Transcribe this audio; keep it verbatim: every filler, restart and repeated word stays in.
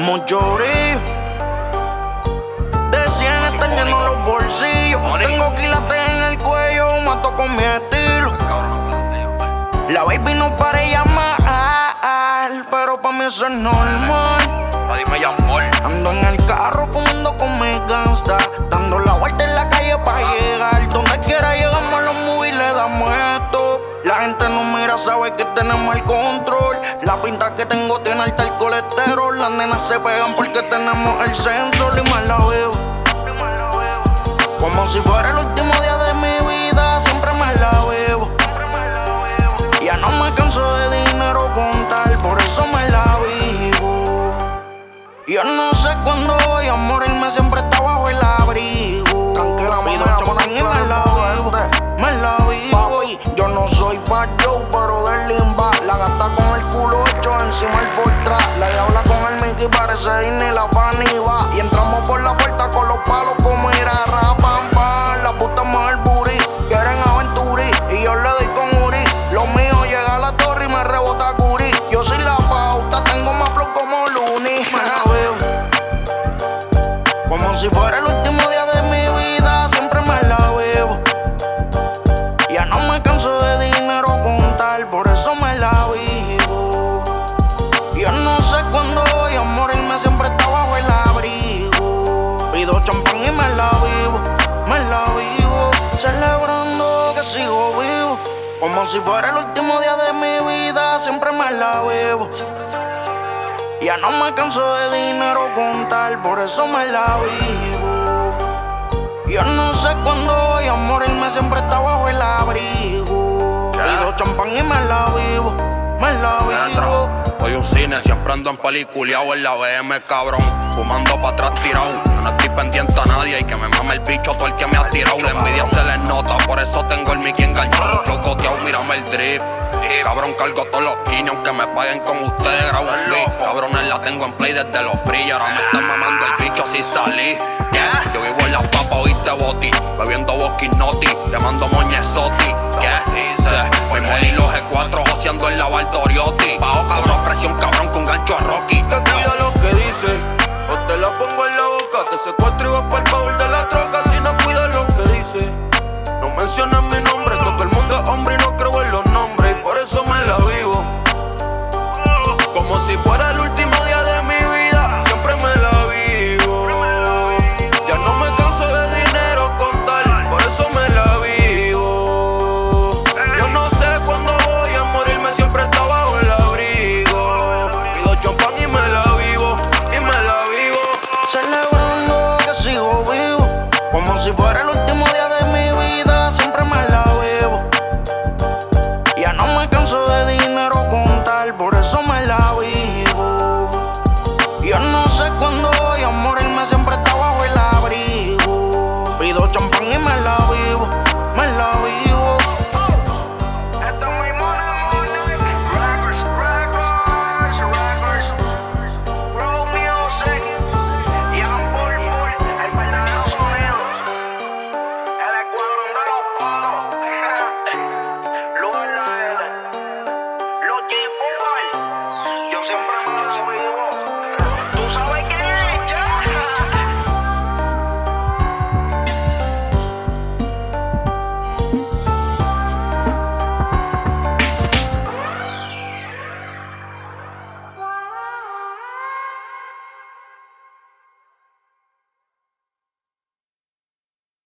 Mucho brillo, de cien están llenos los bolsillos. Tengo quilates en el cuello, mato con mi estilo. La baby no para llamar, pero pa' mí eso es normal. Ando en el carro fumando con mi gangsta, dando la vuelta en la calle pa' llegar. Donde quiera llegamos a los movies, le damos esto. La gente nos mira, sabe que tenemos el control. La pinta que tengo tiene alta el colesterol. Las nenas se pegan porque tenemos el sensor. Y me la veo como si fuera el último día de mi vida. Siempre me la veo. Ya no me canso de dinero contar, por eso me la vivo. Yo no sé cuándo voy a morirme, siempre está bajo el abrigo. Tranquila, me la ponen y me la vivo, me la vivo. Papi, yo no soy pa' Joe, pero del limba. La gata con el culo hecho encima el Fortra. La diabla con el Mickey parece Disney, la Fanny va. Y entramos por la puerta con los palos como ir a rapam, pam. La puta mujer booty, quieren aventurí y yo le doy con Uri. Lo mío llega a la torre y me rebota Curi. Yo soy la pauta, tengo más flow como Looney. Me la veo como si fuera el último día de mi vida. Siempre me la veo. Ya no me canso de dinero contar, por eso me la vivo. Yo no sé cuándo voy a morirme, siempre está bajo el abrigo. Pido champán y me la vivo, me la vivo. Celebrando que sigo vivo, como si fuera el último día de mi vida. Siempre me la bebo. Ya no me canso de dinero contar, por eso me la vivo. Yo no sé cuándo voy a morirme, siempre está bajo el abrigo. Pido champán y me la vivo, me la vivo. Hoy un cine, siempre ando en peliculeado en la B M, cabrón. Fumando pa' atrás tirado. Yo no estoy pendiente a nadie y que me mame el bicho todo el que me ha tirado. La envidia se les nota, por eso tengo el Mickey enganchado. Flow coteado, mírame el drip. Cabrón, cargo todos los kines, aunque me paguen con ustedes, grabo un flip. Cabrones, la tengo en play desde los free. Ahora me están mamando el bicho así salí. Yeah. Yo vivo en las papas, oíste boti. Bebiendo whisky noti, llamando moñezotti. Yeah. Mi money los G cuatro joseando en la Valdoriotti. Una presión cabrón con gancho a Rocky. Te cuida lo que dice, o te la pongo en la boca. Te secuestro y vas pa'l baúl de la troca. Si no cuidas lo que dice, no mencionas mi nombre. Todo el mundo es hombre y no creo en los nombres. Y por eso me la vivo, como si fuera el último día de mi vida. Siempre me la vivo. Ya no me canso de dinero contar, por eso me la vivo. Yo no sé cuándo voy a morirme, siempre está bajo el abrigo. Pido champán y me la vivo, y me la vivo. Celebrando que sigo vivo, como si fuera el último día de mi vida. Siempre me la bebo. Ya no me canso de dinero contar, por eso me la vivo. Yo no sé cuándo voy a morirme, siempre está bajo el abrigo. Pido champán y me la